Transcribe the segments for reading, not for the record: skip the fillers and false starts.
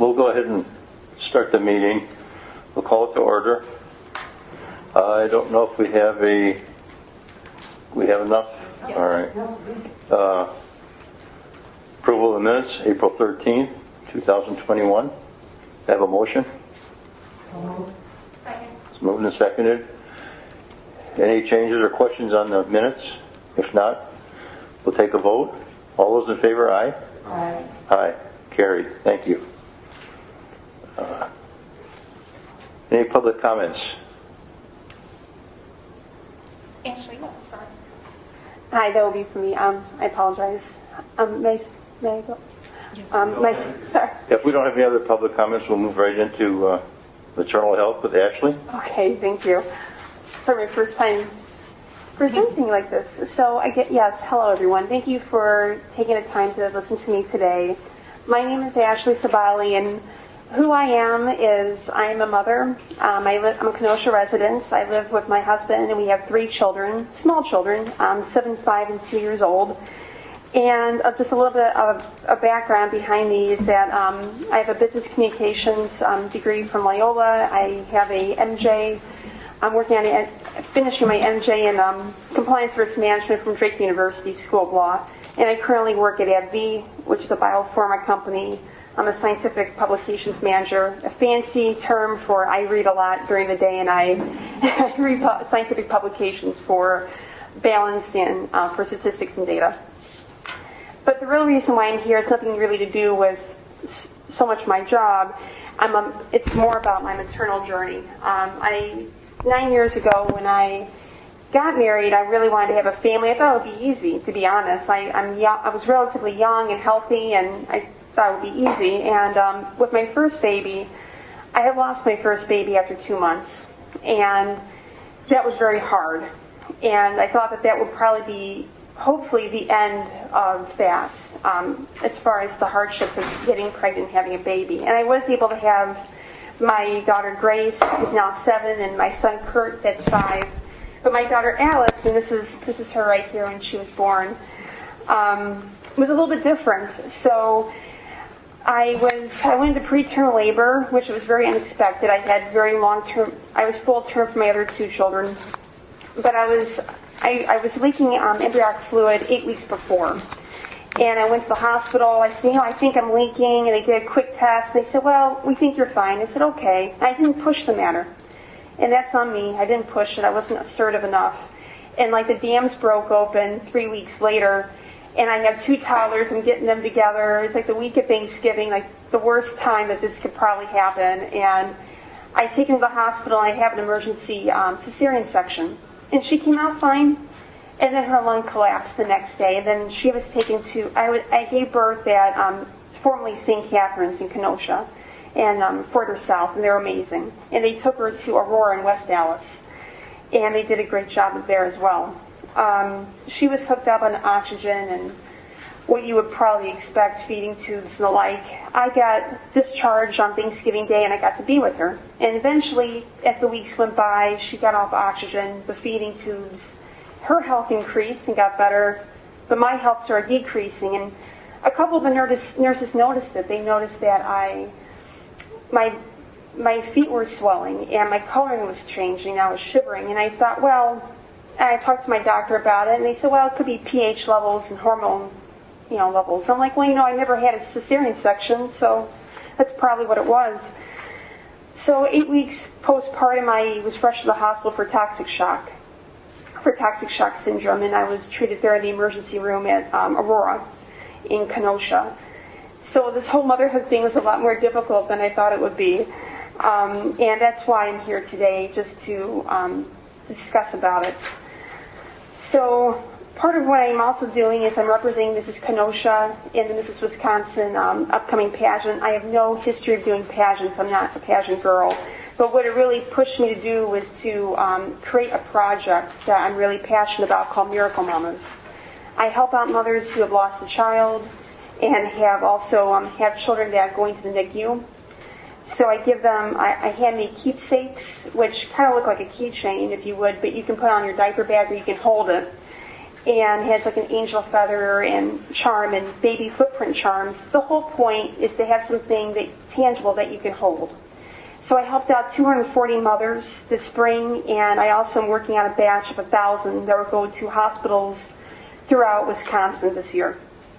we'll go ahead and start the meeting. We'll call it to order. I don't know if we have enough? All right. Approval of the minutes, April 13th, 2021. Have a motion? Second. It's moved and seconded. Any changes or questions on the minutes? If not, we'll take a vote. All those in favor, aye? Aye. Aye. Carried. Thank you. Any public comments? Ashley, no, sorry. Hi, that will be for me. I apologize. May I go? Yes. Sorry. If we don't have any other public comments, we'll move right into maternal health with Ashley. Okay, thank you. For my first time presenting like this. So hello everyone. Thank you for taking the time to listen to me today. My name is Ashley Sabali, and who I am is I'm a mother. I'm a Kenosha resident. I live with my husband, and we have 3 children, small children, 7, 5, and 2 years old. And just a little bit of a background behind me is that I have a business communications degree from Loyola. I have a MJ. I'm working on finishing my MJ in compliance risk management from Drake University School of Law. And I currently work at AbbVie, which is a biopharma company. I'm a scientific publications manager, a fancy term for I read a lot during the day, and I read scientific publications for balance and for statistics and data. But the real reason why I'm here has nothing really to do with so much my job. It's more about my maternal journey. 9 years ago, when I got married, I really wanted to have a family. I thought it would be easy, to be honest. I was relatively young and healthy, and I thought it would be easy. And with my first baby, I had lost my first baby after 2 months, and that was very hard. And I thought that would probably be, hopefully, the end of that, as far as the hardships of getting pregnant and having a baby. And I was able to have my daughter Grace, who's now 7, and my son Kurt, that's 5. But my daughter Alice, and this is her right here when she was born, was a little bit different. So I went into preterm labor, which was very unexpected. I had very long-term. I was full-term for my other 2 children, but I was leaking embryonic fluid 8 weeks before. And I went to the hospital. I said, I think I'm leaking. And they did a quick test. And they said, well, we think you're fine. I said, okay. And I didn't push the matter. And that's on me. I didn't push it. I wasn't assertive enough. And the dams broke open 3 weeks later. And I have 2 toddlers. I'm getting them together. It's the week of Thanksgiving, the worst time that this could probably happen. And I take her to the hospital, and I have an emergency cesarean section. And she came out fine. And then her lung collapsed the next day. And then she was taken to, I gave birth at formerly St. Catherine's in Kenosha and further south, and they're amazing. And they took her to Aurora in West Dallas. And they did a great job there as well. She was hooked up on oxygen and what you would probably expect, feeding tubes and the like. I got discharged on Thanksgiving Day, and I got to be with her. And eventually, as the weeks went by, she got off oxygen, the feeding tubes. Her health increased and got better, but my health started decreasing. And a couple of the nurses noticed it. They noticed that my feet were swelling and my coloring was changing. I was shivering, and I thought, and I talked to my doctor about it, and they said, it could be pH levels and hormone, levels. I'm like, I never had a cesarean section, so that's probably what it was. So 8 weeks postpartum, I was rushed to the hospital for toxic shock syndrome, and I was treated there in the emergency room at Aurora in Kenosha. So this whole motherhood thing was a lot more difficult than I thought it would be. And that's why I'm here today, just to discuss about it. So part of what I'm also doing is I'm representing Mrs. Kenosha in the Mrs. Wisconsin upcoming pageant. I have no history of doing pageants. I'm not a pageant girl. But what it really pushed me to do was to create a project that I'm really passionate about called Miracle Mamas. I help out mothers who have lost a child and have also have children that are going to the NICU. So I give them, I hand me keepsakes, which kind of look like a keychain, if you would, but you can put on your diaper bag or you can hold it. and has like an angel feather and charm and baby footprint charms. The whole point is to have something tangible that you can hold. So I helped out 240 mothers this spring, and I also am working on a batch of 1,000 that will go to hospitals throughout Wisconsin this year.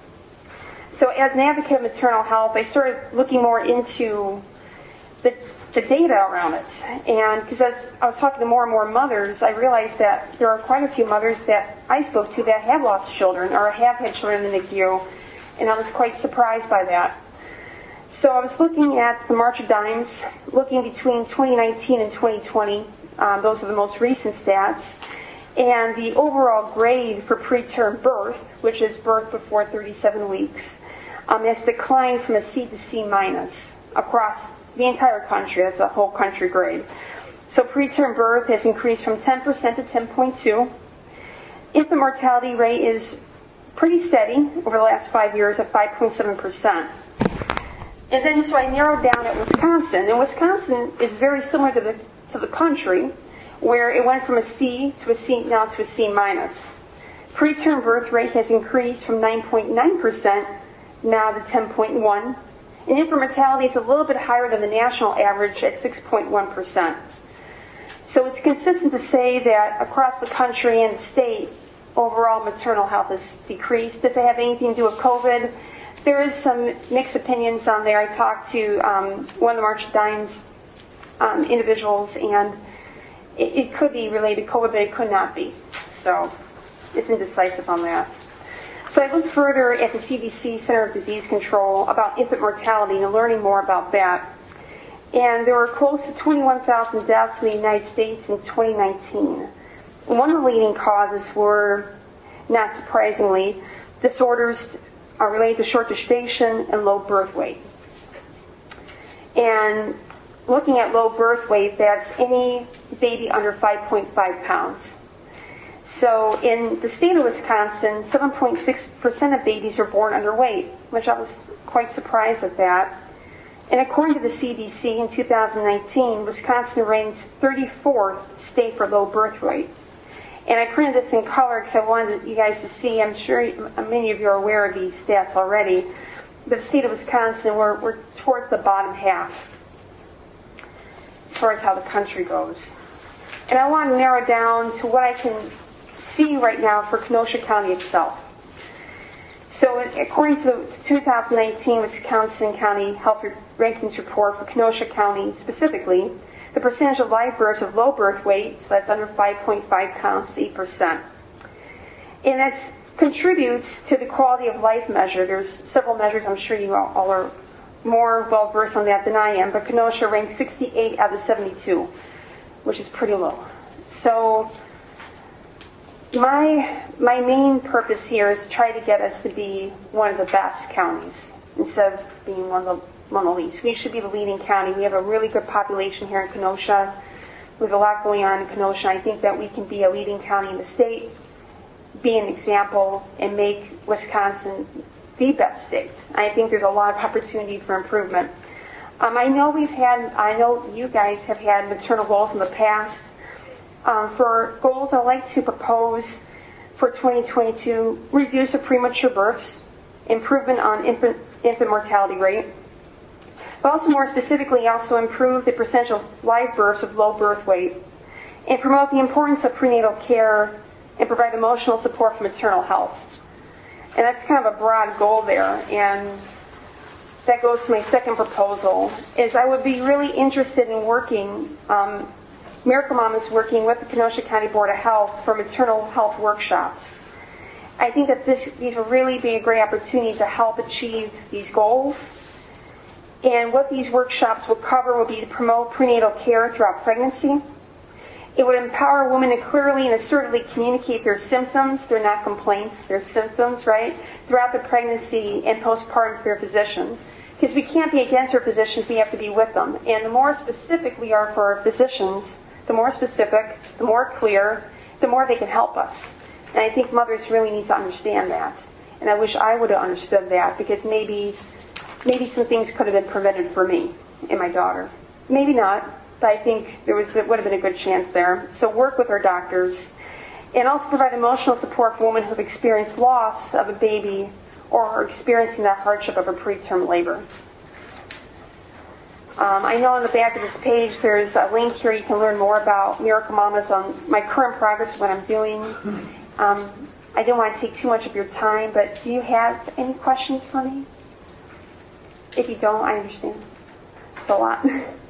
So as an advocate of maternal health, I started looking more into the data around it. And because as I was talking to more and more mothers, I realized that there are quite a few mothers that I spoke to that have lost children or have had children in the NICU, and I was quite surprised by that. So I was looking at the March of Dimes, looking between 2019 and 2020. Those are the most recent stats. And the overall grade for preterm birth, which is birth before 37 weeks, has declined from a C to C minus across the entire country. That's a whole country grade. So preterm birth has increased from 10% to 10.2. Infant mortality rate is pretty steady over the last 5 years at 5.7%. And then so I narrowed down at Wisconsin. And Wisconsin is very similar to the country, where it went from a C to a C, now to a C minus. Preterm birth rate has increased from 9.9% now to 10.1%. And infant mortality is a little bit higher than the national average at 6.1%. So it's consistent to say that across the country and the state, overall maternal health has decreased. Does it have anything to do with COVID? There is some mixed opinions on there. I talked to one of the March of Dimes individuals, and it could be related to COVID, but it could not be. So it's indecisive on that. So I looked further at the CDC, Center of Disease Control, about infant mortality and learning more about that. And there were close to 21,000 deaths in the United States in 2019. One of the leading causes were, not surprisingly, disorders related to short gestation and low birth weight. And looking at low birth weight, that's any baby under 5.5 pounds. So in the state of Wisconsin, 7.6% of babies are born underweight, which I was quite surprised at that. And according to the CDC in 2019, Wisconsin ranked 34th state for low birth weight. And I printed this in color because I wanted you guys to see. I'm sure many of you are aware of these stats already. The state of Wisconsin, we're towards the bottom half as far as how the country goes. And I want to narrow down to what I can see right now for Kenosha County itself. So according to the 2019 Wisconsin County Health Rankings Report for Kenosha County specifically, the percentage of live births of low birth weight, so that's under 5.5 pounds, to 8%. And that contributes to the quality of life measure. There's several measures, I'm sure you all are more well versed on that than I am, but Kenosha ranks 68 out of 72, which is pretty low. So my main purpose here is to try to get us to be one of the best counties instead of being one of the least. We should be the leading county. We have a really good population here in Kenosha. We have a lot going on in Kenosha. I think that we can be a leading county in the state, be an example, and make Wisconsin the best state. I think there's a lot of opportunity for improvement. I know you guys have had maternal goals in the past. For goals, I'd like to propose for 2022, reduce of premature births, improvement on infant mortality rate, but also more specifically, also improve the percentage of live births of low birth weight, and promote the importance of prenatal care and provide emotional support for maternal health. And that's kind of a broad goal there, and that goes to my second proposal, is I would be really interested in working, Miracle Mom is working with the Kenosha County Board of Health for maternal health workshops. I think that these will really be a great opportunity to help achieve these goals. And what these workshops will cover will be to promote prenatal care throughout pregnancy. It would empower women to clearly and assertively communicate their symptoms. They're not complaints, they're symptoms, right? Throughout the pregnancy and postpartum to their physician. Because we can't be against our physicians, we have to be with them. And the more specific we are for our physicians, the more specific, the more clear, the more they can help us. And I think mothers really need to understand that. And I wish I would have understood that, because maybe some things could have been prevented for me and my daughter. Maybe not, but I think there would have been a good chance there. So work with our doctors and also provide emotional support for women who have experienced loss of a baby or are experiencing the hardship of a preterm labor. I know on the back of this page there's a link here you can learn more about Miracle Mamas on my current progress, what I'm doing. I didn't want to take too much of your time, but do you have any questions for me? If you don't, I understand. It's a lot.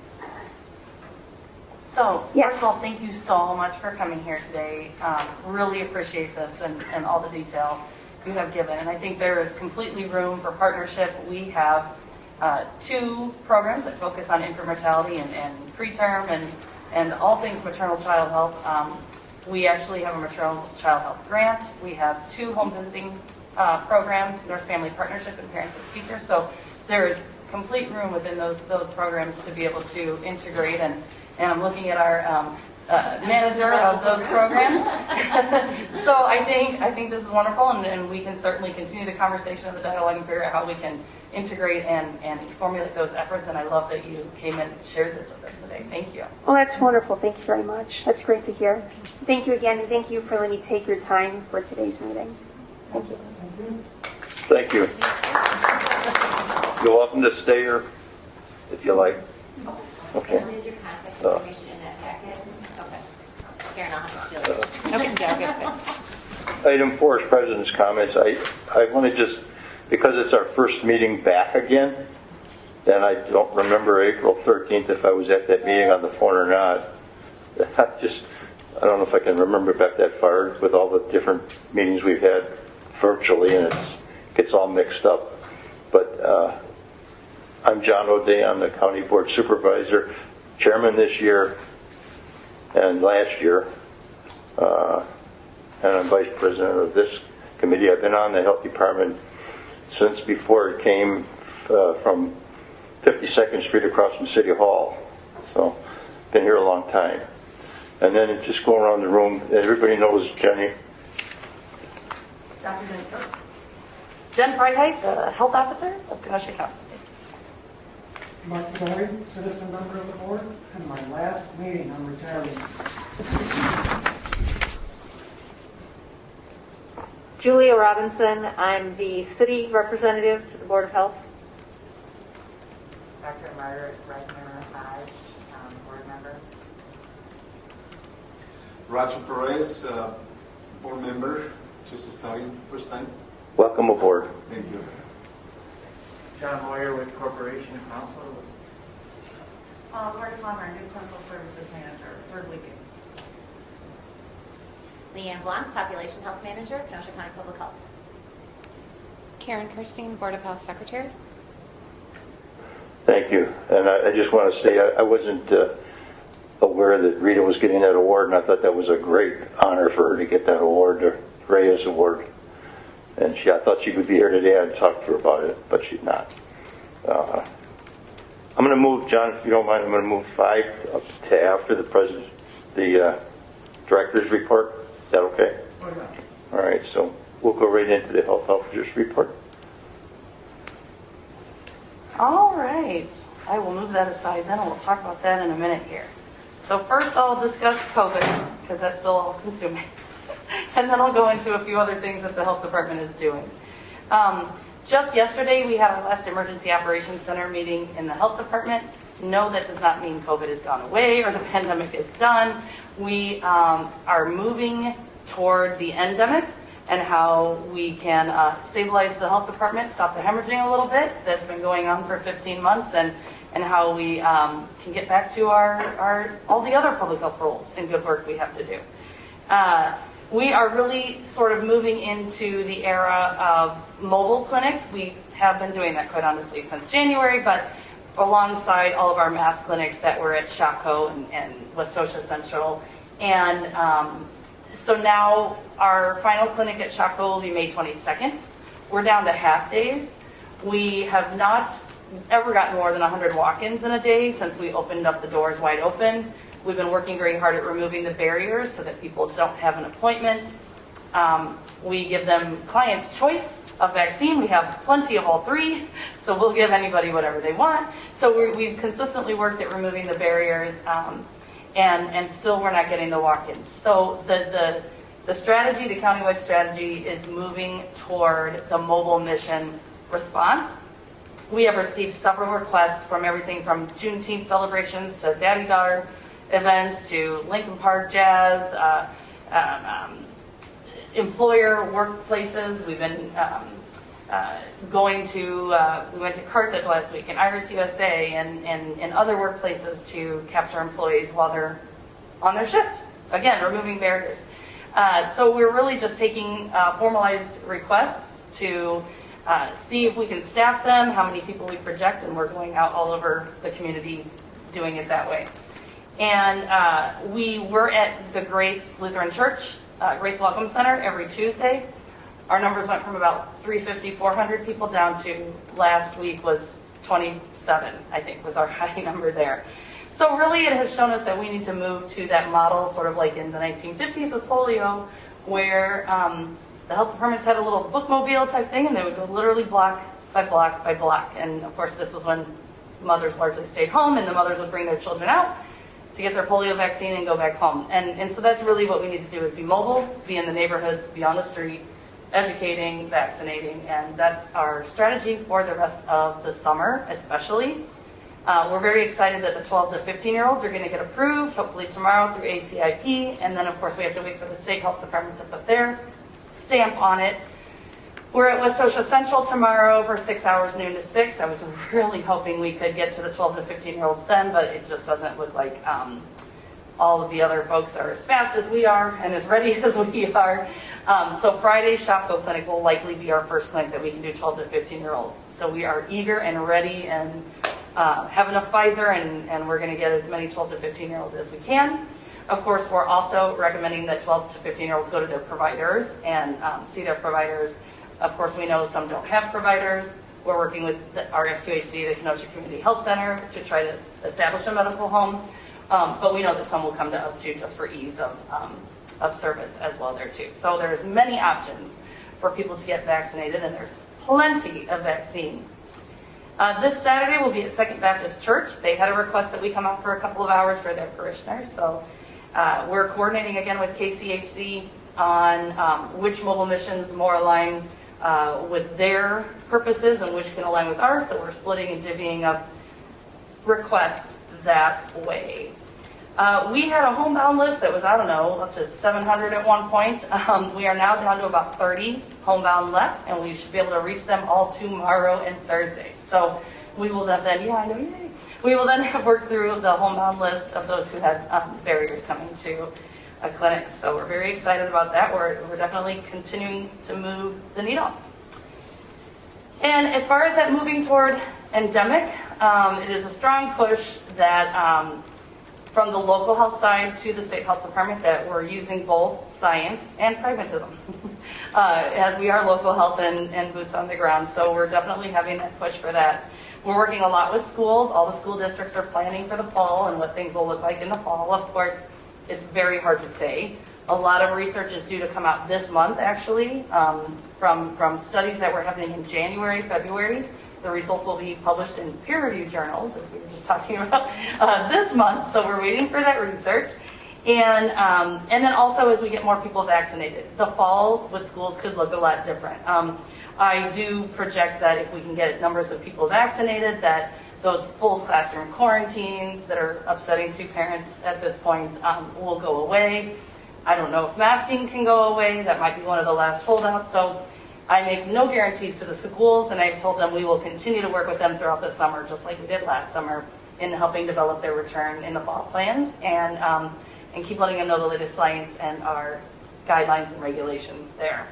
So, Yes. first of all, thank you so much for coming here today. Really appreciate this and all the detail you have given. And I think there is completely room for partnership. We have 2 programs that focus on infant mortality and preterm and all things maternal child health. We actually have a maternal child health grant. We have 2 home visiting programs, Nurse Family Partnership and Parents as Teachers. So there is complete room within those programs to be able to integrate. And I'm looking at our manager of those programs. So I think this is wonderful, and we can certainly continue the conversation of the dialogue and figure out how we can integrate and formulate those efforts. And I love that you came and shared this with us today. Thank you. Well, that's wonderful. Thank you very much. That's great to hear. Thank you again, and thank you for letting me take your time for today's meeting. Thank you. Thank you. You're welcome to stay here if you like. Okay. Is your contact information in that packet? Okay. Karen, I'll have to steal it. Okay, yeah, good. Item 4 is President's comments. I want to just, because it's our first meeting back again, and I don't remember April 13th if I was at that meeting on the phone or not. I don't know if I can remember back that far with all the different meetings we've had virtually, and it gets all mixed up. But I'm John O'Day. I'm the County Board Supervisor, Chairman this year and last year, and I'm Vice President of this committee. I've been on the Health Department since before it came from 52nd Street across from City Hall. So, been here a long time. And then just go around the room. Everybody knows Jenny. Dr. Jen Freiheit, the Health Officer of Kenosha County. Mike Kelly, citizen member of the board, and my last meeting, I'm retiring. Julia Robinson, I'm the city representative to the Board of Health. Dr. Margaret Reisner-Hodge, board member. Roger Perez, board member, just starting, first time. Welcome aboard. Thank you. John Moyer with Corporation Counsel. Marty Palmer, new clinical services manager, third weekend. Leanne Blanc, population health manager, Kenosha County Public Health. Karen Kirstein, Board of Health Secretary. Thank you. And I just want to say I wasn't aware that Rita was getting that award, and I thought that was a great honor for her to get that award, the Reyes Award. And I thought she would be here today. I'd talk to her about it, but she's not. I'm going to move, John, if you don't mind, I'm going to move 5 up to after the director's report. Is that okay? Oh, yeah. All right, so we'll go right into the health officer's report. All right. I will move that aside then, and we'll talk about that in a minute here. So first I'll discuss COVID, because that's still all consuming. And then I'll go into a few other things that the health department is doing. Just yesterday, we had our last Emergency Operations Center meeting in the health department. No, that does not mean COVID has gone away or the pandemic is done. We are moving toward the endemic and how we can stabilize the health department, stop the hemorrhaging a little bit that's been going on for 15 months, and how we can get back to our all the other public health roles and good work we have to do. We are really sort of moving into the era of mobile clinics. We have been doing that, quite honestly, since January, but alongside all of our mass clinics that were at Shopko and Westosha Central. And so now our final clinic at Shopko will be May 22nd. We're down to half days. We have not ever gotten more than 100 walk-ins in a day since we opened up the doors wide open. We've been working very hard at removing the barriers so that people don't have an appointment. We give them clients choice of vaccine. We have plenty of all 3, so we'll give anybody whatever they want. So we've consistently worked at removing the barriers, and still we're not getting the walk-ins. So the The strategy, the countywide strategy, is moving toward the mobile mission response. We have received several requests from everything from Juneteenth celebrations to daddy-daughter events to Lincoln Park Jazz, employer workplaces. We've been we went to Carthage last week and Iris USA and other workplaces to capture employees while they're on their shift. Again, removing barriers. So we're really just taking formalized requests to see if we can staff them, how many people we project, and we're going out all over the community doing it that way. And we were at the Grace Lutheran Church, Grace Welcome Center every Tuesday. Our numbers went from about 350, 400 people down to last week was 27, I think, was our high number there. So really it has shown us that we need to move to that model, sort of like in the 1950s with polio, where the health departments had a little bookmobile type thing, and they would go literally block by block by block. And of course, this was when mothers largely stayed home, and the mothers would bring their children out to get their polio vaccine and go back home. And so that's really what we need to do, is be mobile, be in the neighborhoods, be on the street, educating, vaccinating, and that's our strategy for the rest of the summer, especially. We're very excited that the 12 to 15-year-olds are going to get approved, hopefully tomorrow through ACIP, and then of course we have to wait for the state health department to put their stamp on it. We're at Westosha Central tomorrow for 6 hours, noon to 6. I was really hoping we could get to the 12 to 15-year-olds then, but it just doesn't look like all of the other folks are as fast as we are and as ready as we are. So Friday's Shopko Clinic will likely be our first clinic that we can do 12 to 15-year-olds. So we are eager and ready and have enough Pfizer, and we're going to get as many 12 to 15-year-olds as we can. Of course, we're also recommending that 12 to 15-year-olds go to their providers and see their providers. Of course, we know some don't have providers. We're working with our FQHC, the Kenosha Community Health Center, to try to establish a medical home. But we know that some will come to us too, just for ease of service as well there too. So there's many options for people to get vaccinated, and there's plenty of vaccine. This Saturday we'll be at Second Baptist Church. They had a request that we come out for a couple of hours for their parishioners. So we're coordinating again with KCHC on which mobile missions more align with their purposes and which can align with ours. So we're splitting and divvying up requests that way. We had a homebound list that was, I don't know, up to 700 at one point. We are now down to about 30 homebound left, and we should be able to reach them all tomorrow and Thursday. So we will then, we will then have worked through the homebound list of those who had barriers coming to a clinic. So we're very excited about that. We're definitely continuing to move the needle. And as far as that moving toward endemic, it is a strong push that from the local health side to the state health department that we're using both science and pragmatism as we are local health and boots on the ground. So we're definitely having that push for that. We're working a lot with schools. All the school districts are planning for the fall and what things will look like in the fall. Of course, it's very hard to say. A lot of research is due to come out this month, actually, from studies that were happening in January, February. The results will be published in peer-reviewed journals, as we were just talking about, this month. So we're waiting for that research. And then also as we get more people vaccinated, the fall with schools could look a lot different. I do project that if we can get numbers of people vaccinated, that those full classroom quarantines that are upsetting to parents at this point will go away. I don't know if masking can go away. That might be one of the last holdouts. So I make no guarantees to the schools, and I've told them we will continue to work with them throughout the summer, just like we did last summer, in helping develop their return in the fall plans and keep letting them know the latest science and our guidelines and regulations there.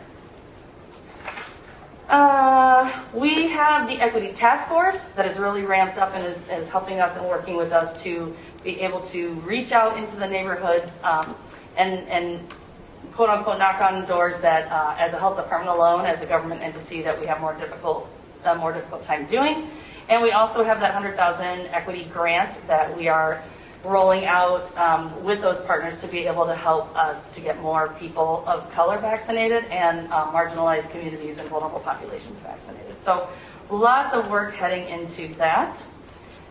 We have the Equity Task Force that is really ramped up and is helping us and working with us to be able to reach out into the neighborhoods and quote unquote knock on doors that as a health department alone, as a government entity, that we have more difficult time doing. And we also have that $100,000 equity grant that we are rolling out with those partners to be able to help us to get more people of color vaccinated and marginalized communities and vulnerable populations vaccinated. So lots of work heading into that.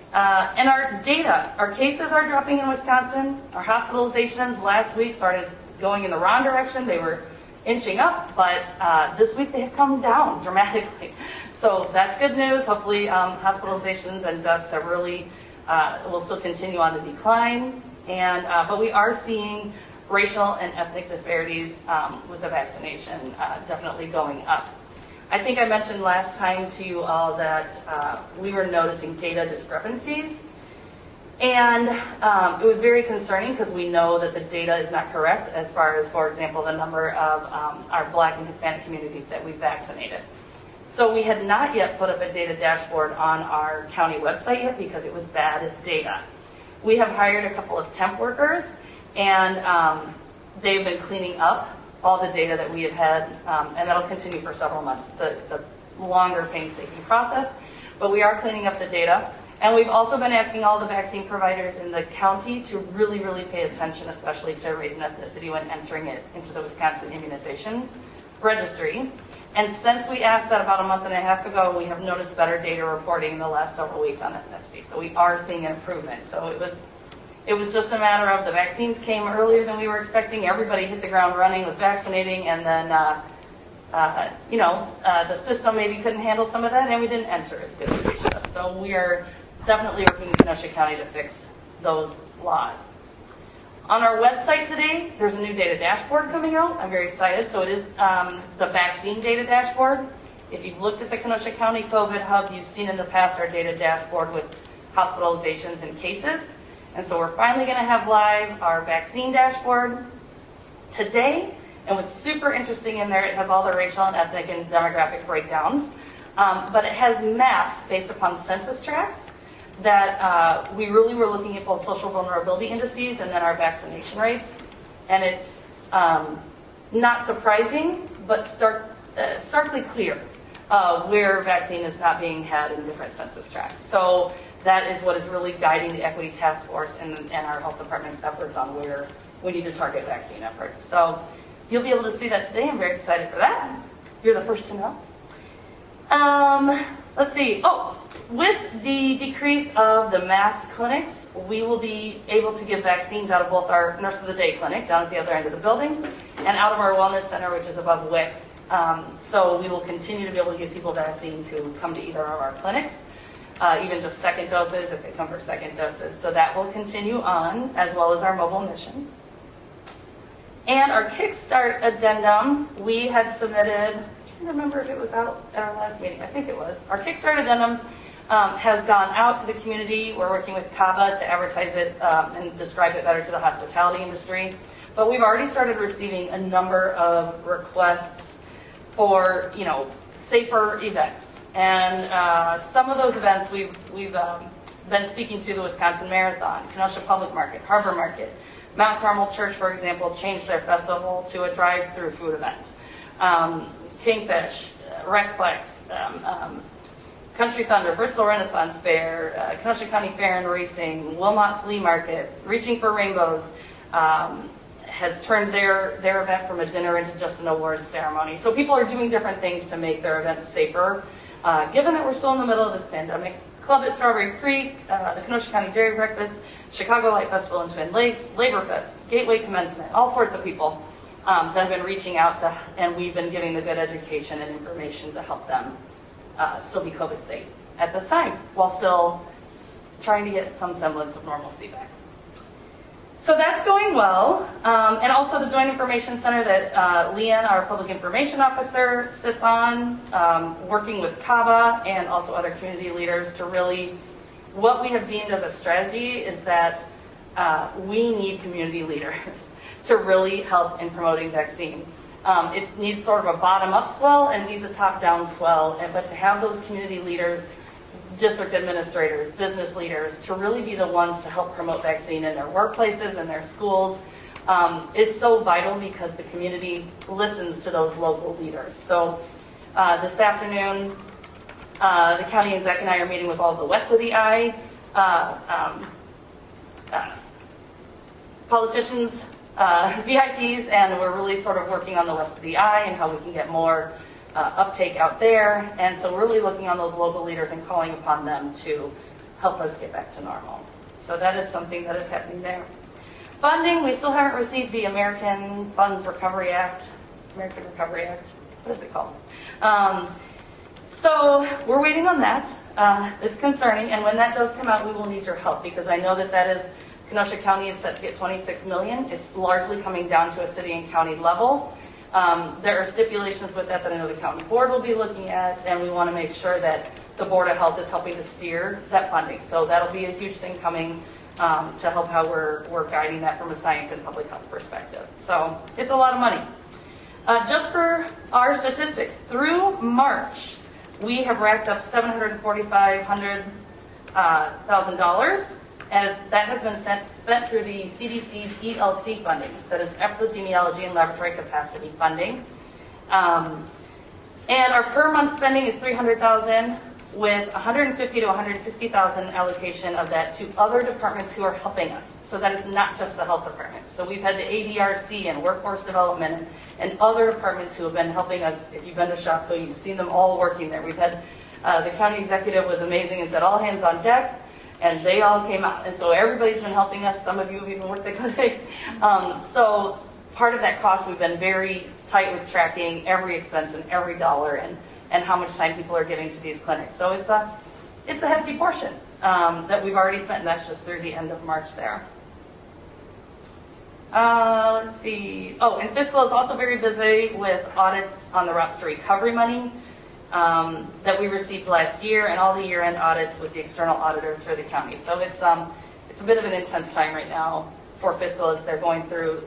And our data, our cases are dropping in Wisconsin. Our hospitalizations last week started going in the wrong direction. They were inching up, but this week they have come down dramatically. So that's good news. Hopefully hospitalizations and deaths have really will still continue on the decline. And but we are seeing racial and ethnic disparities with the vaccination definitely going up. I think I mentioned last time to you all that we were noticing data discrepancies. And it was very concerning because we know that the data is not correct as far as, for example, the number of our Black and Hispanic communities that we vaccinated. So we had not yet put up a data dashboard on our county website yet because it was bad data. We have hired a couple of temp workers, and they've been cleaning up all the data that we have had, and that'll continue for several months. It's a longer, painstaking process, but we are cleaning up the data. And we've also been asking all the vaccine providers in the county to really, really pay attention, especially to race and ethnicity when entering it into the Wisconsin Immunization Registry. And since we asked that about a month and a half ago, we have noticed better data reporting in the last several weeks on ethnicity. So we are seeing an improvement. So it was just a matter of the vaccines came earlier than we were expecting. Everybody hit the ground running with vaccinating, and then the system maybe couldn't handle some of that, and we didn't enter as good as we should have. So we are definitely working in Kenosha County to fix those laws. On our website today, there's a new data dashboard coming out. I'm very excited. So it is the vaccine data dashboard. If you've looked at the Kenosha County COVID Hub, you've seen in the past our data dashboard with hospitalizations and cases. And so we're finally going to have live our vaccine dashboard today. And what's super interesting in there, it has all the racial and ethnic and demographic breakdowns. But it has maps based upon census tracts that we really were looking at both social vulnerability indices and then our vaccination rates. And it's not surprising, but starkly clear where vaccine is not being had in different census tracts. So that is what is really guiding the Equity Task Force and our health department's efforts on where we need to target vaccine efforts. So you'll be able to see that today. I'm very excited for that. You're the first to know. Let's see. With the decrease of the mass clinics, we will be able to give vaccines out of both our Nurse of the Day clinic down at the other end of the building and out of our Wellness Center, which is above WIC. So we will continue to be able to give people vaccines who come to either of our clinics, even just second doses if they come for second doses. So that will continue on, as well as our mobile missions. And our Kickstart addendum, we had submitted, I can't remember if it was out at our last meeting. I think it was. Our Kickstart addendum has gone out to the community. We're working with CABA to advertise it and describe it better to the hospitality industry. But we've already started receiving a number of requests for, safer events. And some of those events we've been speaking to: the Wisconsin Marathon, Kenosha Public Market, Harbor Market. Mount Carmel Church, for example, changed their festival to a drive-through food event. Kingfish, Recplex, Country Thunder, Bristol Renaissance Fair, Kenosha County Fair and Racing, Wilmot Flea Market, Reaching for Rainbows has turned their event from a dinner into just an awards ceremony. So people are doing different things to make their events safer, given that we're still in the middle of this pandemic. Club at Strawberry Creek, the Kenosha County Dairy Breakfast, Chicago Light Festival in Twin Lakes, Labor Fest, Gateway Commencement, all sorts of people that have been reaching out to, and we've been giving the good education and information to help them still be COVID safe at this time, while still trying to get some semblance of normalcy back. So that's going well. And also the Joint Information Center that Leanne, our Public Information Officer, sits on, working with CABA and also other community leaders to really, what we have deemed as a strategy is that we need community leaders to really help in promoting vaccine. It needs sort of a bottom-up swell and needs a top-down swell, but to have those community leaders, district administrators, business leaders, to really be the ones to help promote vaccine in their workplaces and their schools is so vital, because the community listens to those local leaders. So this afternoon, the county exec and I are meeting with all the West of the Eye politicians, VIPs, and we're really sort of working on the West of the Eye and how we can get more uptake out there. And so we're really looking on those local leaders and calling upon them to help us get back to normal. So that is something that is happening there. Funding, we still haven't received the American Recovery Act. What is it called? So we're waiting on that. It's concerning, and when that does come out, we will need your help, because I know that is, Kenosha County is set to get $26 million. It's largely coming down to a city and county level. There are stipulations with that I know the county board will be looking at, and we want to make sure that the Board of Health is helping to steer that funding. So that'll be a huge thing coming to help how we're guiding that from a science and public health perspective. So it's a lot of money. Just for our statistics, through March, we have racked up $745,000, as that has been spent through the CDC's ELC funding, that is epidemiology and laboratory capacity funding. And our per month spending is $300,000, with $150,000 to $160,000 allocation of that to other departments who are helping us. So that is not just the health department. So we've had the ADRC and workforce development and other departments who have been helping us. If you've been to Shopko, you've seen them all working there. We've had the county executive was amazing and said all hands on deck, and they all came out. And so everybody's been helping us. Some of you have even worked at clinics. So part of that cost, we've been very tight with tracking every expense and every dollar and how much time people are giving to these clinics. So it's a hefty portion that we've already spent, and that's just through the end of March there. Let's see. Oh, and fiscal is also very busy with audits on the routes to recovery money that we received last year, and all the year-end audits with the external auditors for the county. So it's a bit of an intense time right now for fiscal as they're going through.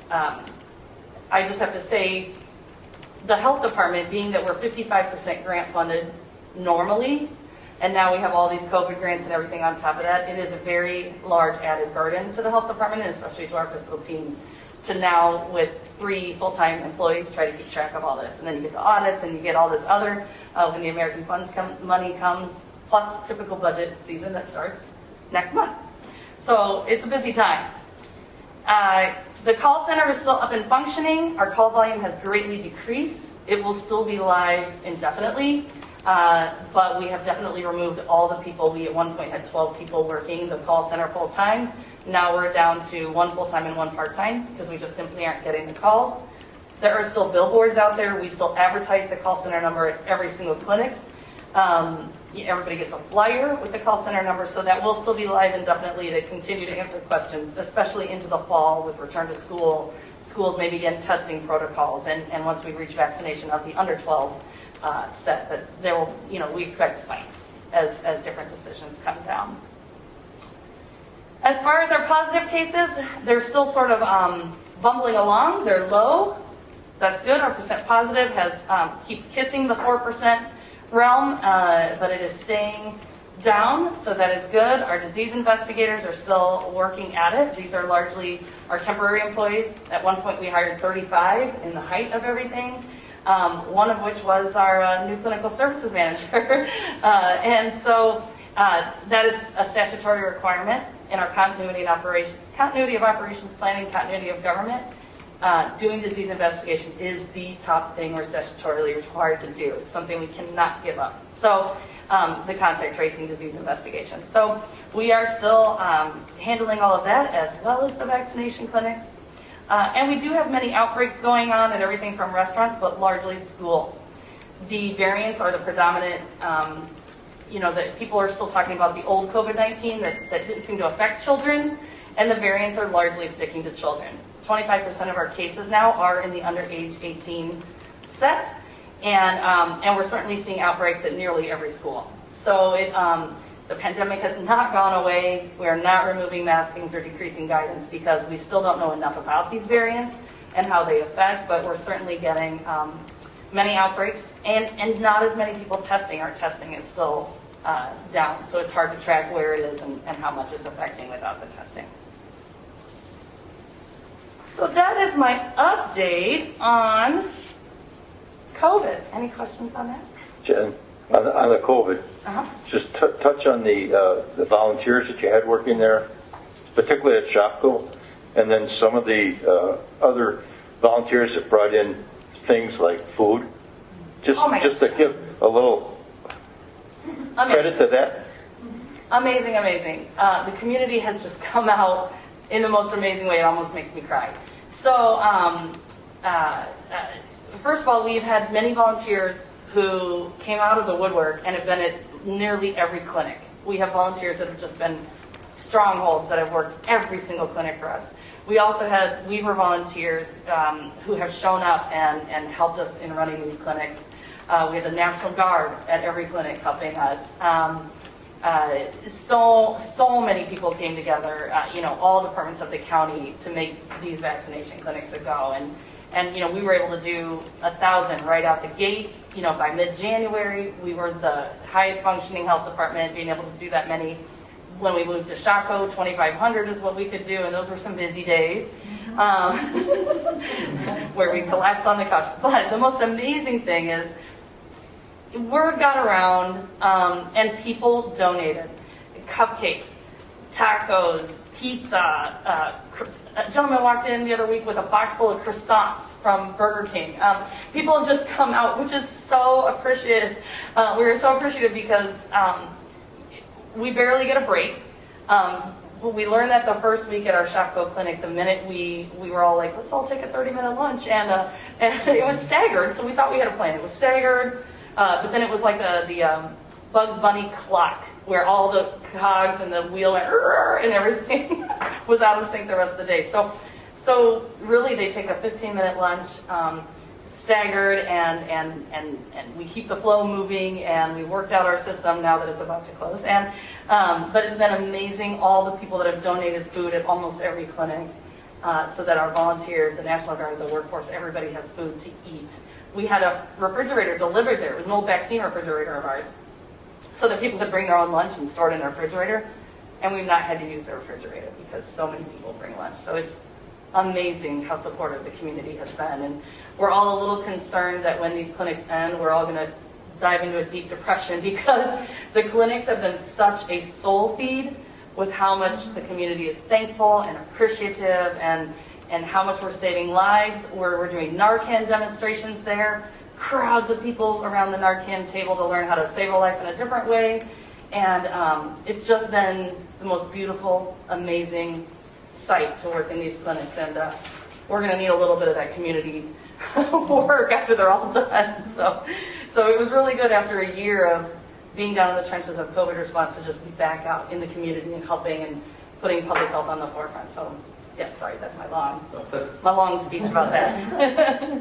I just have to say, the health department, being that we're 55% grant funded normally, and now we have all these COVID grants and everything on top of that, it is a very large added burden to the health department, and especially to our fiscal team, to now, with 3 full-time employees, try to keep track of all this. And then you get the audits, and you get all this other, when the American funds money comes, plus typical budget season that starts next month. So it's a busy time. The call center is still up and functioning. Our call volume has greatly decreased. It will still be live indefinitely. But we have definitely removed all the people. We at one point had 12 people working the call center full time. Now we're down to 1 full time and 1 part time because we just simply aren't getting the calls. There are still billboards out there. We still advertise the call center number at every single clinic. Everybody gets a flyer with the call center number, so that will still be live indefinitely to continue to answer questions, especially into the fall with return to school. Schools may begin testing protocols, and once we reach vaccination of the under 12 set, that there will, we expect spikes as different decisions come down. As far as our positive cases, they're still sort of bumbling along. They're low. That's good. Our percent positive keeps kissing the 4% realm, but it is staying down, so that is good. Our disease investigators are still working at it. These are largely our temporary employees. At one point we hired 35 in the height of everything, one of which was our new clinical services manager. And so that is a statutory requirement in our continuity of operations planning, continuity of government. Doing disease investigation is the top thing we're statutorily required to do. It's something we cannot give up. So the contact tracing disease investigation. So we are still handling all of that as well as the vaccination clinics. And we do have many outbreaks going on at everything from restaurants, but largely schools. The variants are the predominant, that people are still talking about the old COVID-19 that didn't seem to affect children, and the variants are largely sticking to children. 25% of our cases now are in the under age 18 set, and we're certainly seeing outbreaks at nearly every school. So the pandemic has not gone away. We are not removing maskings or decreasing guidance because we still don't know enough about these variants and how they affect, but we're certainly getting many outbreaks and not as many people testing. Our testing is still down, so it's hard to track where it is and how much it's affecting without the testing. So that is my update on COVID. Any questions on that? Jen, on the COVID, just touch on the volunteers that you had working there, particularly at Shopko, and then some of the other volunteers that brought in things like food. Just to give a little credit to that. Amazing. The community has just come out in the most amazing way. It almost makes me cry. So, first of all, we've had many volunteers who came out of the woodwork and have been at nearly every clinic. We have volunteers that have just been strongholds that have worked every single clinic for us. We also had Weaver volunteers who have shown up and helped us in running these clinics. We had the National Guard at every clinic helping us. So many people came together, all departments of the county to make these vaccination clinics a go. And we were able to do 1,000 right out the gate. By mid-January, we were the highest functioning health department, being able to do that many. When we moved to Shockoe, 2,500 is what we could do, and those were some busy days where we collapsed on the couch. But the most amazing thing is, word got around, and people donated cupcakes, tacos, pizza. A gentleman walked in the other week with a box full of croissants from Burger King. People have just come out, which is so appreciative. We were so appreciative because we barely get a break. We learned that the first week at our Shockoe clinic, the minute we were all like, let's all take a 30-minute lunch, and it was staggered, so we thought we had a plan. It was staggered, but then it was like the Bugs Bunny clock, where all the cogs and the wheel and everything was out of sync the rest of the day. So really they take a 15-minute lunch, staggered, and we keep the flow moving, and we worked out our system now that it's about to close. But it's been amazing, all the people that have donated food at almost every clinic, so that our volunteers, the National Guard, the workforce, everybody has food to eat. We had a refrigerator delivered there. It was an old vaccine refrigerator of ours, so that people could bring their own lunch and store it in their refrigerator. And we've not had to use their refrigerator because so many people bring lunch. So it's amazing how supportive the community has been. And we're all a little concerned that when these clinics end, we're all going to dive into a deep depression, because the clinics have been such a soul feed with how much the community is thankful and appreciative, and how much we're saving lives. We're doing Narcan demonstrations there. Crowds of people around the Narcan table to learn how to save a life in a different way. And it's just been the most beautiful, amazing sight to work in these clinics. And we're going to need a little bit of that community work after they're all done. So it was really good after a year of being down in the trenches of COVID response to just be back out in the community and helping and putting public health on the forefront. So yes, sorry, that's my long speech about that.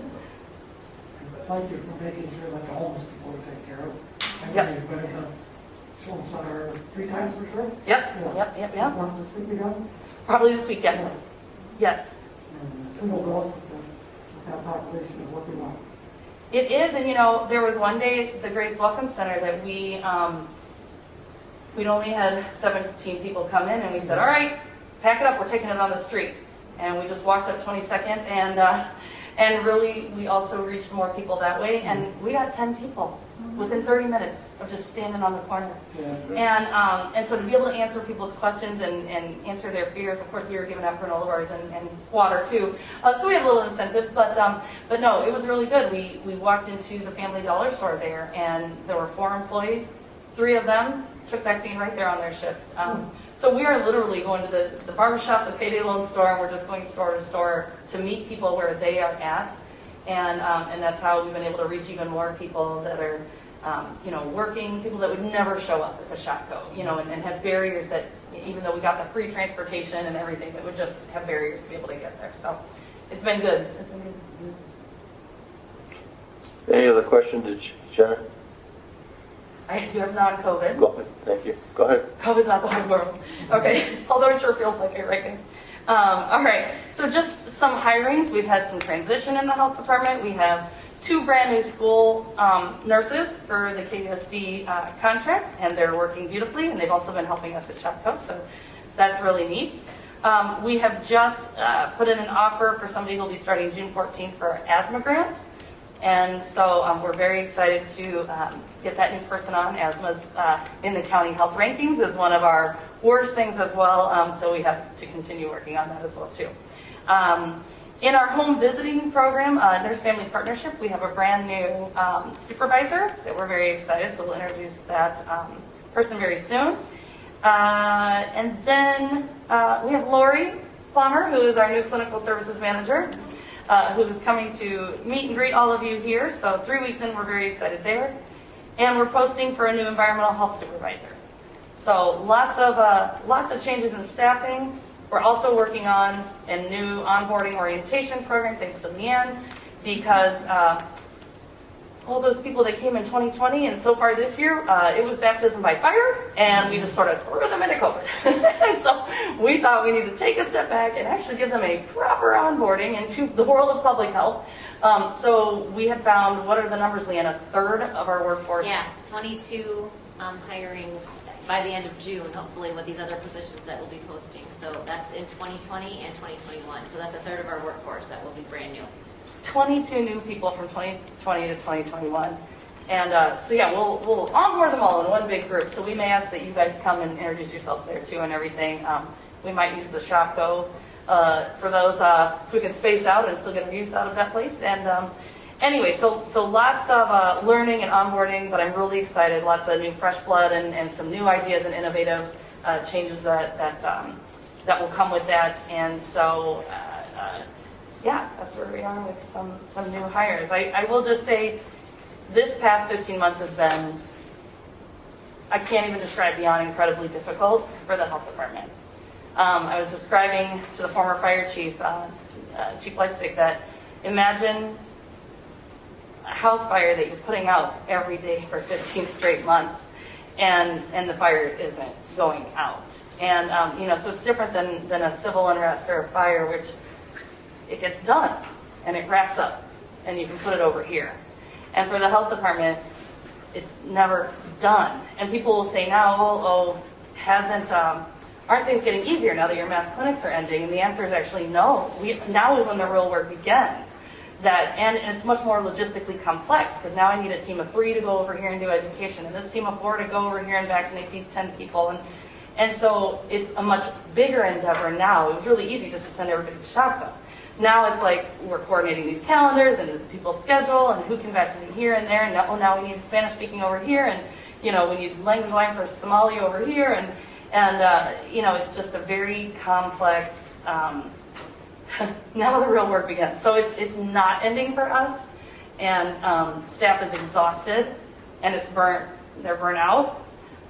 Thank you for making sure that the homeless people are taken care of. I Yep. know you've been at the Swim Center 3 times for sure? Yep. Once this week again? Probably this week, yes. Yes. And single girls, that population is working well. It is, and there was one day at the Grace Welcome Center that we'd only had 17 people come in, and we said, all right, pack it up, we're taking it on the street. And we just walked up 22nd, and really, we also reached more people that way, and we got 10 people within 30 minutes of just standing on the corner. Yeah. And so to be able to answer people's questions and answer their fears, of course, we were giving out granola bars and water too. So we had a little incentive, but no, it was really good. We walked into the Family Dollar store there, and there were 4 employees. 3 of them took vaccine right there on their shift. So we are literally going to the barbershop, the payday loan store, and we're just going store to store to meet people where they are at. And that's how we've been able to reach even more people that are, working, people that would never show up at the Shockoe, and have barriers that, even though we got the free transportation and everything, that would just have barriers to be able to get there. So it's been good. Any other questions, Jenna? I do have non-COVID. Go ahead. Thank you. Go ahead. COVID's not the whole world. Okay, although it sure feels like it, right, guys? All right, so just some hirings. We've had some transition in the health department. We have 2 brand new school nurses for the KUSD contract, and they're working beautifully, and they've also been helping us at Shockoe, so that's really neat. We have just put in an offer for somebody who will be starting June 14th for our asthma grant. And so we're very excited to get that new person on. Asthma's in the county health rankings is one of our worst things as well, so we have to continue working on that as well too. In our home visiting program, Nurse Family Partnership, we have a brand new supervisor that we're very excited, so we'll introduce that person very soon. And then we have Lori, Plummer, who is our new clinical services manager, who is coming to meet and greet all of you here. So 3 weeks in, we're very excited there. And we're posting for a new environmental health supervisor. So lots of changes in staffing. We're also working on a new onboarding orientation program, thanks to Leanne, because all those people that came in 2020 and so far this year, it was baptism by fire, and we just sort of threw them into COVID. And so we thought we needed to take a step back and actually give them a proper onboarding into the world of public health. So we had found, what are the numbers, Leanne? A third of our workforce? Yeah, 22 hirings by the end of June, hopefully, with these other positions that we'll be posting. So that's in 2020 and 2021. So that's a third of our workforce that will be brand new. 22 new people from 2020 to 2021. And so yeah, we'll onboard them all in one big group. So we may ask that you guys come and introduce yourselves there too and everything. We might use the Shopko for those so we can space out and still get a use out of that place. And anyway, so lots of learning and onboarding, but I'm really excited. Lots of new fresh blood and some new ideas and innovative changes that will come with that. And so yeah, that's where we are with some new hires. I will just say this past 15 months has been, I can't even describe beyond incredibly difficult for the health department. I was describing to the former fire chief, Chief Leipzig, that imagine a house fire that you're putting out every day for 15 straight months, and the fire isn't going out. And so it's different than a civil unrest or a fire, which it gets done and it wraps up and you can put it over here. And for the health department, it's never done. And people will say now, aren't things getting easier now that your mass clinics are ending? And the answer is actually no. Now is when the real work begins. And it's much more logistically complex, because now I need a team of 3 to go over here and do education, and this team of 4 to go over here and vaccinate these 10 people. And so it's a much bigger endeavor now. It was really easy just to send everybody to Shopko. Now it's like we're coordinating these calendars and people's schedule and who can vaccinate here and there. And now we need Spanish speaking over here, and we need language line for Somali over here, and it's just a very complex. Now the real work begins. So it's not ending for us, and staff is exhausted, and they're burnt out,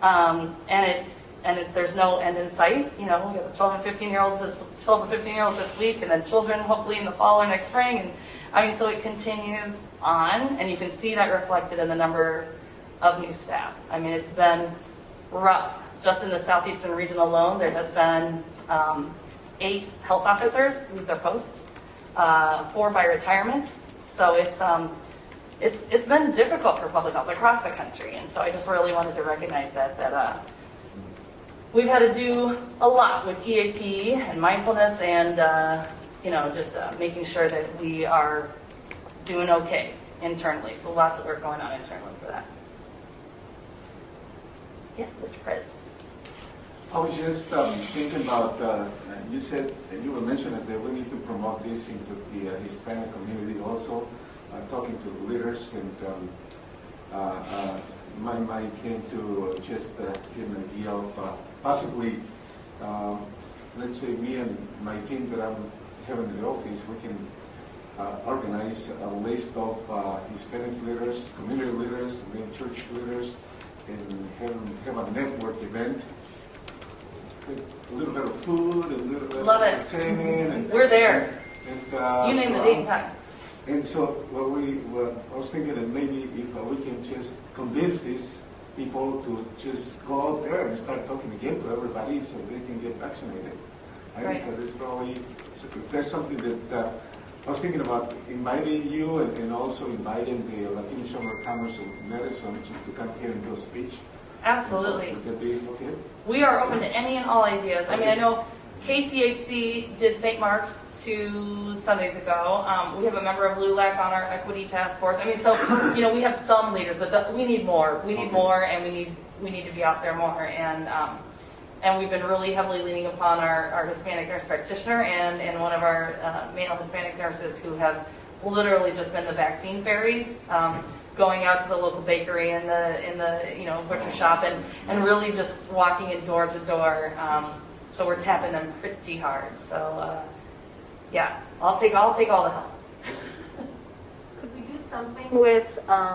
and there's no end in sight. We have the 12 and 15-year-olds this week, and then children hopefully in the fall or next spring. And so it continues on, and you can see that reflected in the number of new staff. It's been rough. Just in the southeastern region alone, there has been 8 health officers leave their post, 4 by retirement. So it's been difficult for public health across the country, and so I just really wanted to recognize that we've had to do a lot with EAP and mindfulness, and just making sure that we are doing okay internally. So lots of work going on internally for that. Yes, Mr. Prez. I was just thinking about, you said, and you were mentioning that we need to promote this into the Hispanic community also, talking to leaders, and my mind came to just give an idea of possibly, let's say me and my team that I'm having in the office, we can organize a list of Hispanic leaders, community leaders, and church leaders, and have a network event. A little bit of food, a little bit Love of it. entertainment. We're there. And, You name the date and time. And so I was thinking that maybe if we can just convince these people to just go out there and start talking again to everybody so they can get vaccinated. I think that is probably, if there's something that I was thinking about inviting you and also inviting the Latino Chamber of Commerce and Medicine to come here and do a speech. Absolutely. Would that be okay? We are open to any and all ideas. I know KCHC did St. Mark's 2 Sundays ago. We have a member of LULAC on our equity task force. So we have some leaders, but we need more. We need more, and we need to be out there more. And we've been really heavily leaning upon our Hispanic nurse practitioner and one of our male Hispanic nurses who have literally just been the vaccine fairies. Going out to the local bakery and the butcher shop and really just walking in door to door. So we're tapping them pretty hard. So yeah, I'll take all the help. Could we do something with,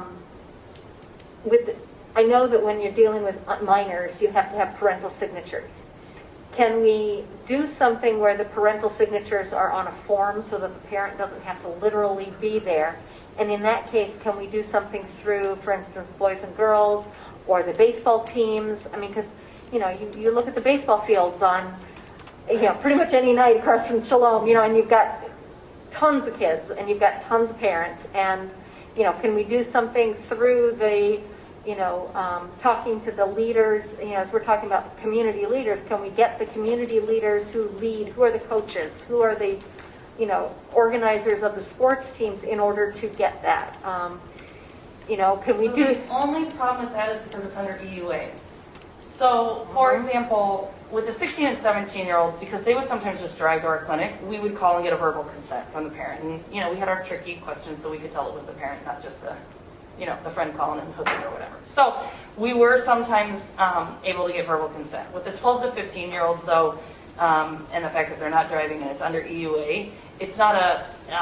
I know that when you're dealing with minors, you have to have parental signatures. Can we do something where the parental signatures are on a form so that the parent doesn't have to literally be there? And in that case, can we do something through, for instance, Boys and Girls or the baseball teams? I mean, because, you look at the baseball fields on, pretty much any night across from Shalom, and you've got tons of kids and you've got tons of parents. And, can we do something through the, talking to the leaders, as we're talking about community leaders, can we get the community leaders who lead, who are the coaches, who are the, organizers of the sports teams in order to get that? Can we So do... The only problem with that is because it's under EUA. So, for example, with the 16 and 17-year-olds, because they would sometimes just drive to our clinic, we would call and get a verbal consent from the parent. And, we had our tricky questions so we could tell it was the parent, not just the friend calling and hooking or whatever. So we were sometimes able to get verbal consent. With the 12 to 15-year-olds, though, and the fact that they're not driving and it's under EUA, it's not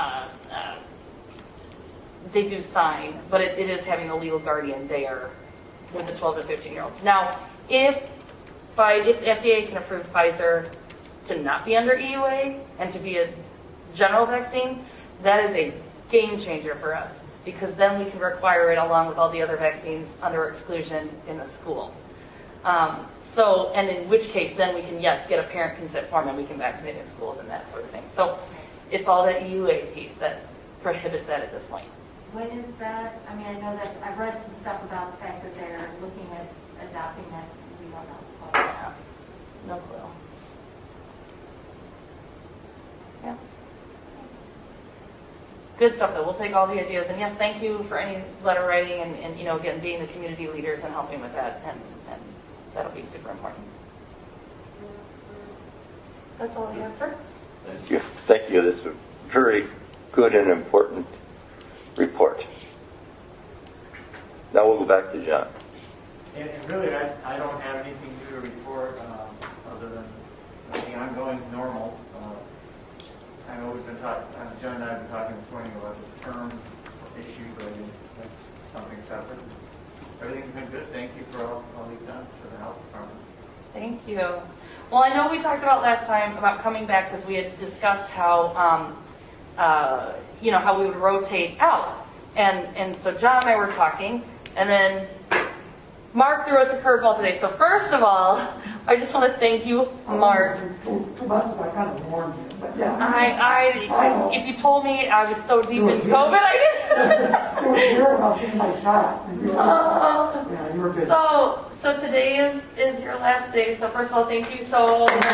they do sign, but it is having a legal guardian there with the 12 to 15-year-olds. Now, if FDA can approve Pfizer to not be under EUA and to be a general vaccine, that is a game changer for us, because then we can require it along with all the other vaccines under exclusion in the schools. And in which case, then we can, yes, get a parent consent form and we can vaccinate in schools and that sort of thing. So it's all that EUA piece that prohibits that at this point. When is that? I mean, I know that I've read some stuff about the fact that they're looking at adopting that. We don't know. Yeah. No clue. Yeah. Good stuff, though. We'll take all the ideas. And yes, thank you for any letter writing and again, being the community leaders and helping with that. And that'll be super important. That's all I have, sir. Thank you. Thank you. This is a very good and important report. Now we'll go back to John. And really, I don't have anything new to report other than the ongoing normal. I know we've been talking, John and I have been talking this morning about the term issue, but that's something separate. Everything's been good. Thank you for all you've done for the health department. Thank you. Well, I know we talked about last time about coming back because we had discussed how, how we would rotate out. And so John and I were talking, and then Mark threw us a curveball today. So first of all, I just want to thank you, Mark. 2 months ago, I kind of warned you, but yeah. If you told me I was so deep in COVID, I didn't. You were here about getting my shot. And you were busy. So today is your last day. So first of all, thank you so much.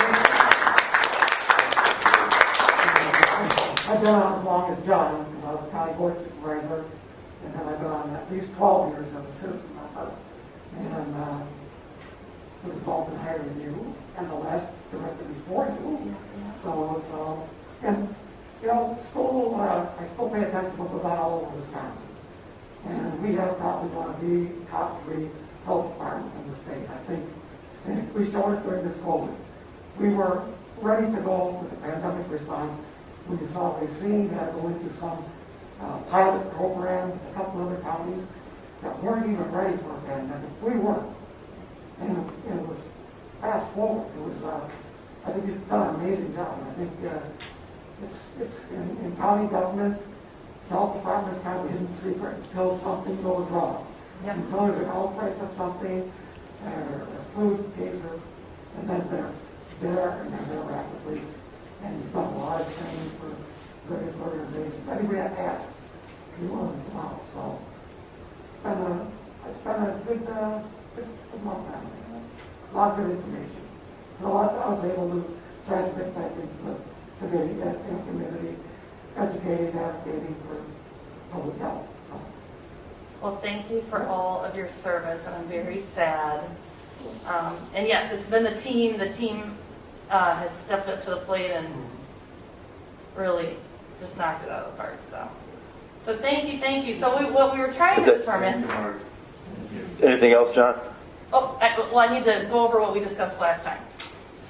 I've been on as long as John, because I was a county board supervisor, and then I've been on at least 12 years as a citizen. And was involved in hiring you, and the last director before you. So it's all, and school, I still pay attention to what goes on all over Wisconsin. And we have probably one of the top 3 health departments in the state. I think, and we showed it during this COVID. We were ready to go with the pandemic response. We saw a vaccine, had to go into some pilot program, a couple other counties that weren't even ready for a pandemic. We weren't. And it was fast forward. It was, I think you've done an amazing job. And I think it's in county government, the health department is kind of a hidden secret until something goes wrong. Yep. Until there's an outbreak of something, or a food case, and then they're there and they're there rapidly. And you've done a lot of training for various organizations. Anybody that asks, you want to come out. So it's been a good month now. A lot of good information. And a lot I was able to transmit back into the community, educating, advocating for public health. So. Well, thank you for all of your service, and I'm very sad. And yes, it's been the team. The team has stepped up to the plate and really just knocked it out of the park. So thank you. So what we were trying to determine. Anything else, John? I need to go over what we discussed last time. So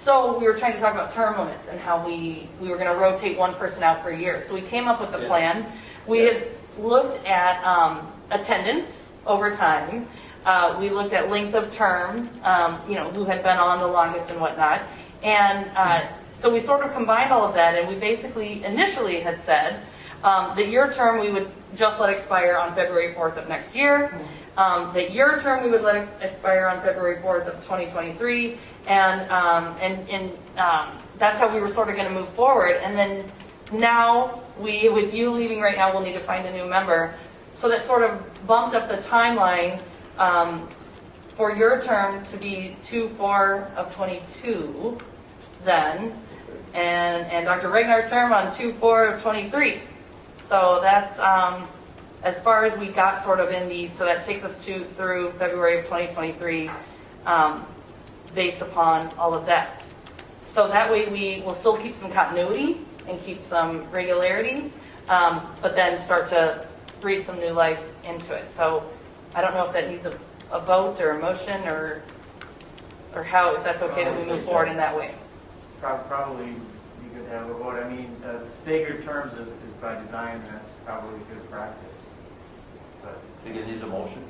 So we were trying to talk about term limits and how we were going to rotate one person out per year. So we came up with a plan. We had looked at attendance over time. We looked at length of term, who had been on the longest and whatnot. And so we sort of combined all of that, and we basically initially had said that your term we would just let expire on February 4th of next year. That your term we would let expire on February 4th of 2023, and that's how we were sort of going to move forward. And then now, with you leaving right now, we'll need to find a new member. So that sort of bumped up the timeline for your term to be 2/4 of 22 then, and Dr. Regnar's term on 2/4 of 23. So that's as far as we got sort of in so that takes us through February of 2023 based upon all of that. So that way we will still keep some continuity and keep some regularity, but then start to breathe some new life into it. So I don't know if that needs a vote or a motion or how, if that's okay that we move forward in that way. Probably you could have a vote. I mean, staggered terms is by design, and that's probably good practice. But Think it needs a motion?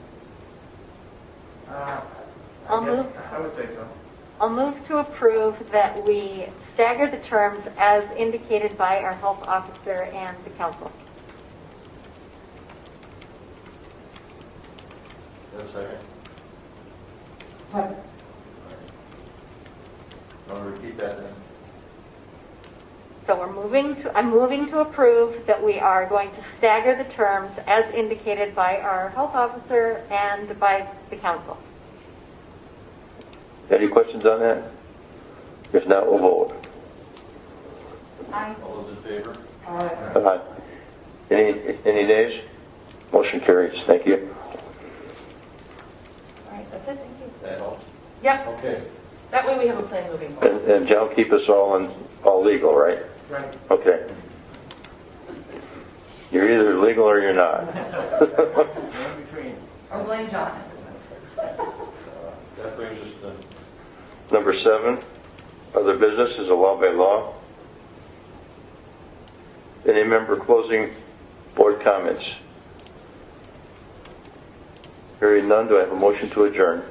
I I'll guess move. I would say so. I'll move to approve that we stagger the terms as indicated by our health officer and the council. Have a second? Second. Want to repeat that then? So I'm moving to approve that we are going to stagger the terms as indicated by our health officer and by the council. Any questions on that? If not, we'll vote. Aye. All those in favor? Aye. Aye. Any nays? Motion carries. Thank you. All right, that's it. Thank you. That helps. Yep. Okay. That way we have a plan moving forward. And John, keep us all legal, right? Right. Okay. You're either legal or you're not. In between. Or blame John. That brings us to number 7. Other business is allowed by law. Any member closing board comments? Hearing none, do I have a motion to adjourn?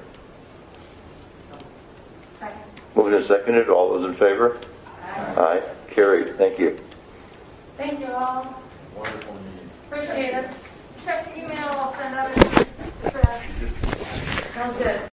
Second. Moved and seconded. All those in favor? Aye. Carried. Thank you. Thank you all. Wonderful meeting. Appreciate it. Check the email, I'll send out. Sounds good.